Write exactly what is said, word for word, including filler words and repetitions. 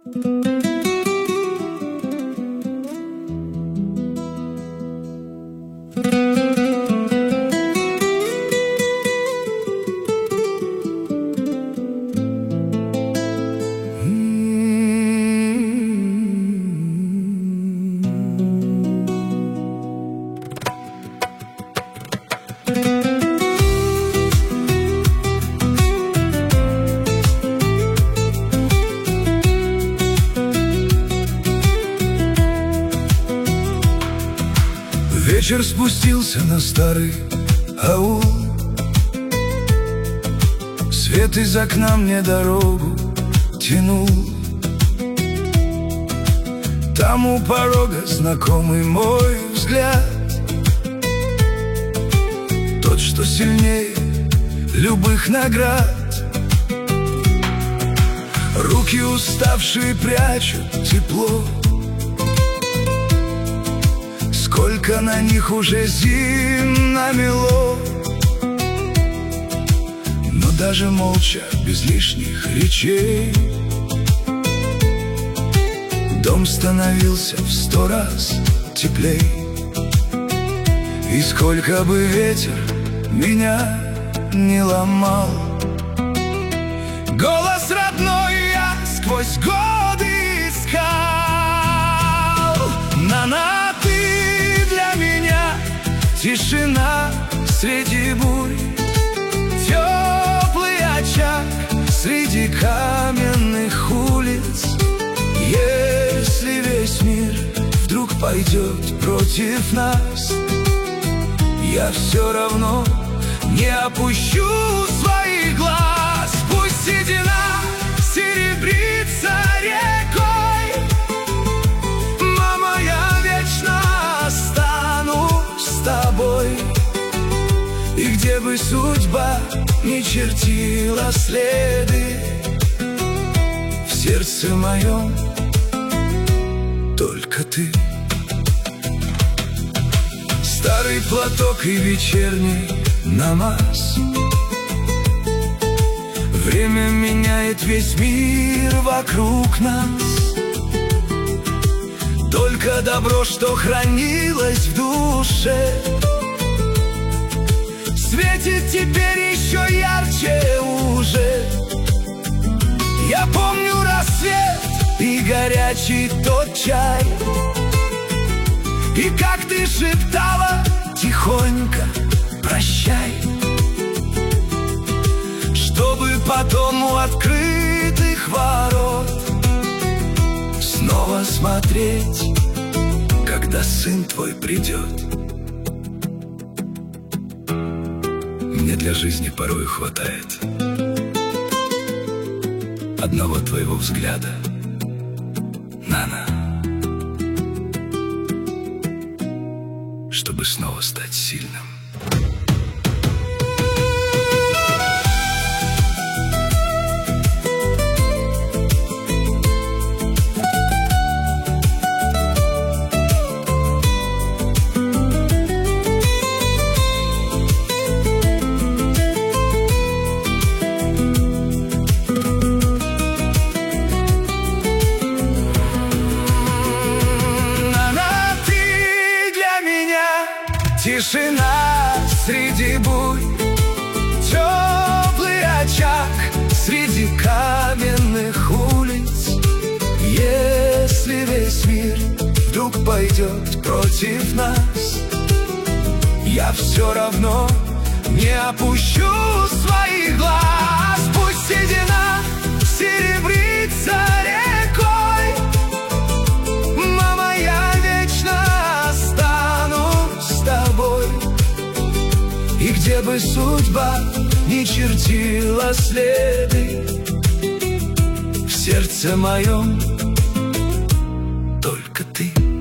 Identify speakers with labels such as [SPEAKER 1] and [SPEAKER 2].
[SPEAKER 1] Вечер спустился на старый аул. Свет из окна мне дорогу тянул. Там у порога знакомый мой взгляд, тот, что сильнее любых наград. Руки уставшие прячут тепло, сколько на них уже зим намело. Но даже молча, без лишних речей, дом становился в сто раз теплей. И сколько бы ветер меня не ломал, голос родной я сквозь годы искал. На-на, ты для меня тишина среди бурь, теплый очаг среди каменных улиц. Если весь мир вдруг пойдет против нас, я все равно не опущу своих глаз. Пусть седина серебрится рекой, мама, я вечно останусь с тобой. И где бы судьба ни чертила следы, в сердце моем только ты. Старый платок и вечерний намаз, время меняет весь мир вокруг нас. Только добро, что хранилось в душе, светит теперь еще ярче уже. Я помню рассвет и горячий тот чай, и как ты шептала тихонько прощай, чтобы потом у открытых ворот снова смотреть, когда сын твой придет. Мне для жизни порой хватает одного твоего взгляда, Нана, чтобы снова стать сильным. Тишина среди бурь, теплый очаг среди каменных улиц. Если весь мир вдруг пойдет против нас, я все равно не опущу своих глаз. Пусть седина серебрится рекой, мама, я вечно останусь с тобой. И где бы судьба ни чертила следы, в сердце моем только ты.